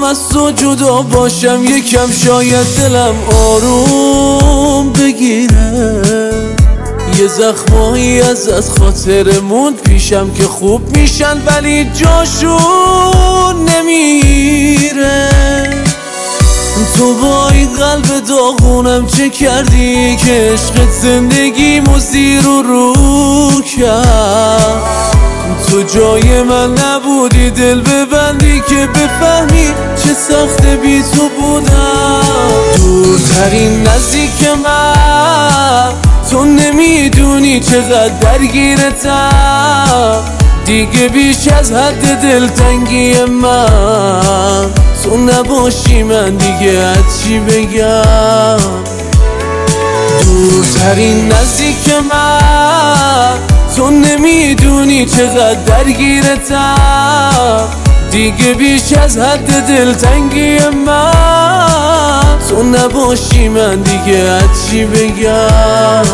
از تو جدا باشم یکم شاید دلم آروم بگیره. یه زخمایی ازت خاطر موند پیشم که خوب میشن ولی جاشون نمیره. تو با این قلب داغونم چه کردی که عشقت زندگیمو زیر و رو کرد؟ تو جای من نبودی دل ببندی که بفهمی چه سخت بی تو بودم. دورترین نزدیک من تو نمیدونی چقدر درگیرتم. دیگه بیش از حد دلتنگی من تو نباشی من دیگه از چی بگم. دورترین نزدیک من تو نمیدونی چقدر درگیرتم. دیگه بیش از حد دلتنگی من تو نباشی من دیگه از چی بگم.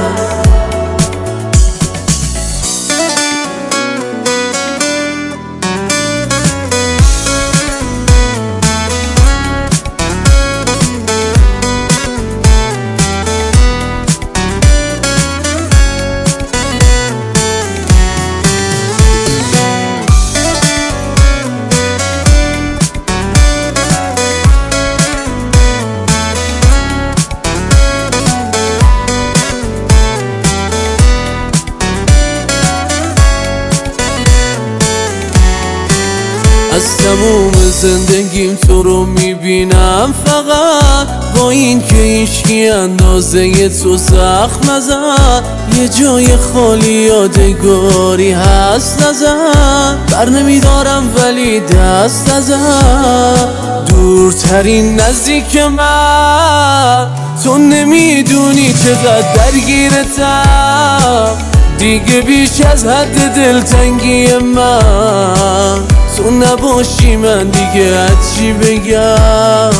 از تموم زندگیم تو رو میبینم فقط، با این که هیچکی اندازه تو زخم نزد. یه جای خالی یادگاری هست نزد، بر نمیدارم ولی دست نزد. دورترین نزدیک من تو نمیدونی چقدر درگیرتم. دیگه بیش از حد دلتنگی من تو نباشی من دیگه از چی بگم.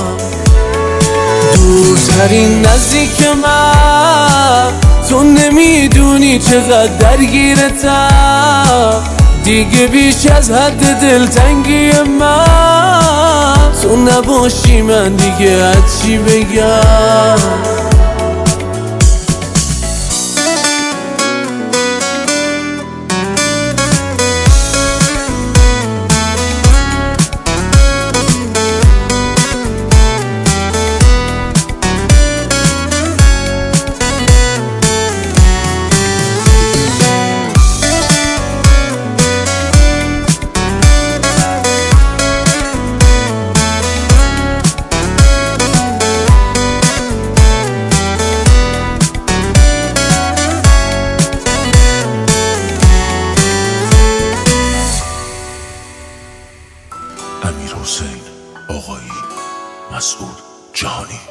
دورترین نزدیک من تو نمیدونی چقدر درگیرتم. دیگه بیش از حد دلتنگی من تو نباشی من دیگه از چی بگم. امیرحسین آقایی، مسعود جهانی.